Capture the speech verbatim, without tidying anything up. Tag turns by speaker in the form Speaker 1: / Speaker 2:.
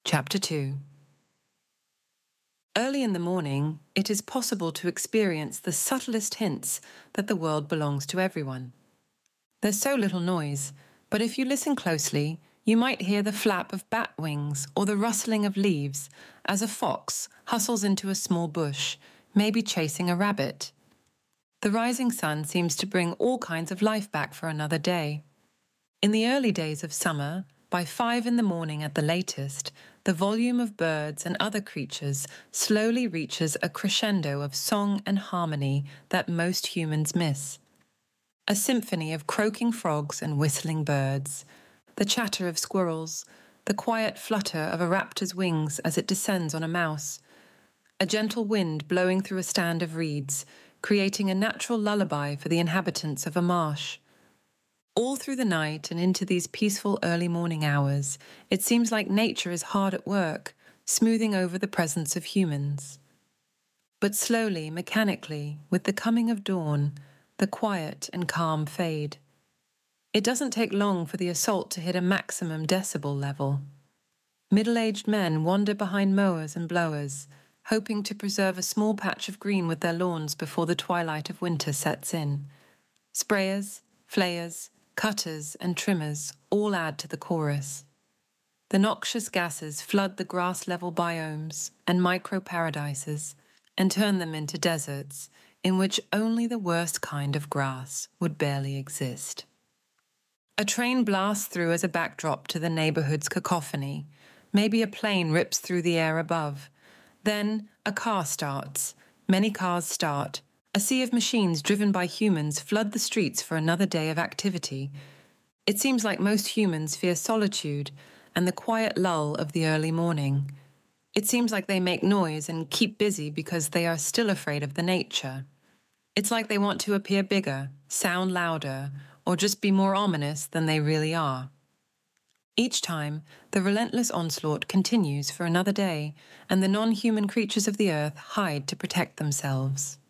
Speaker 1: Chapter two. Early in the morning, it is possible to experience the subtlest hints that the world belongs to everyone. There's so little noise, but if you listen closely, you might hear the flap of bat wings or the rustling of leaves as a fox hustles into a small bush, maybe chasing a rabbit. The rising sun seems to bring all kinds of life back for another day. In the early days of summer, by five in the morning at the latest, the volume of birds and other creatures slowly reaches a crescendo of song and harmony that most humans miss. A symphony of croaking frogs and whistling birds, the chatter of squirrels, the quiet flutter of a raptor's wings as it descends on a mouse, a gentle wind blowing through a stand of reeds, creating a natural lullaby for the inhabitants of a marsh. All through the night and into these peaceful early morning hours, it seems like nature is hard at work, smoothing over the presence of humans. But slowly, mechanically, with the coming of dawn, the quiet and calm fade. It doesn't take long for the assault to hit a maximum decibel level. Middle-aged men wander behind mowers and blowers, hoping to preserve a small patch of green with their lawns before the twilight of winter sets in. Sprayers, flayers, cutters and trimmers all add to the chorus. The noxious gases flood the grass-level biomes and micro-paradises and turn them into deserts in which only the worst kind of grass would barely exist. A train blasts through as a backdrop to the neighborhood's cacophony. Maybe a plane rips through the air above. Then a car starts. Many cars start. A sea of machines driven by humans flood the streets for another day of activity. It seems like most humans fear solitude and the quiet lull of the early morning. It seems like they make noise and keep busy because they are still afraid of the nature. It's like they want to appear bigger, sound louder, or just be more ominous than they really are. Each time, the relentless onslaught continues for another day, and the non-human creatures of the earth hide to protect themselves.